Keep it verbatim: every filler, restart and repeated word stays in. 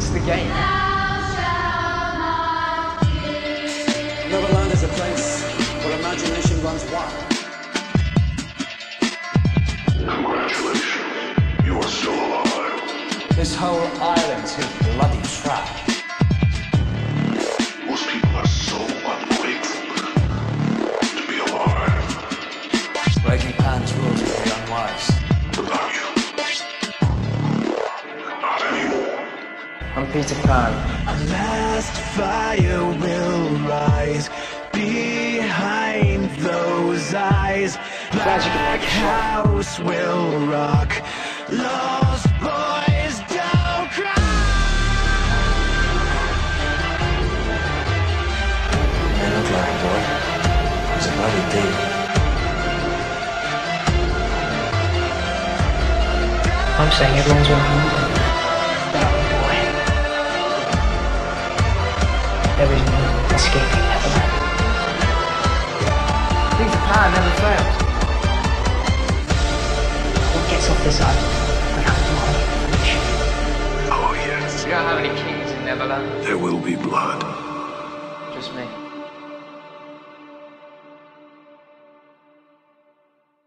It's the game. Neverland is a place where imagination runs wild. Congratulations, you are still alive. This whole island's his bloody trap. Most people are so ungrateful to be alive. Breaking Pan's rules would be unwise. Without you. Not anymore. I'm Peter Pan. A last fire will rise behind those eyes. Black house will rock. Lost boys don't cry. They look like a boy. He's a bloody thief. I'm saying everyone's welcome. That boy. There is no escaping Neverland. Peter Pan never fails. What gets off this island without my permission? Oh yes, You don't have any kings in Neverland. there will be blood. Just me.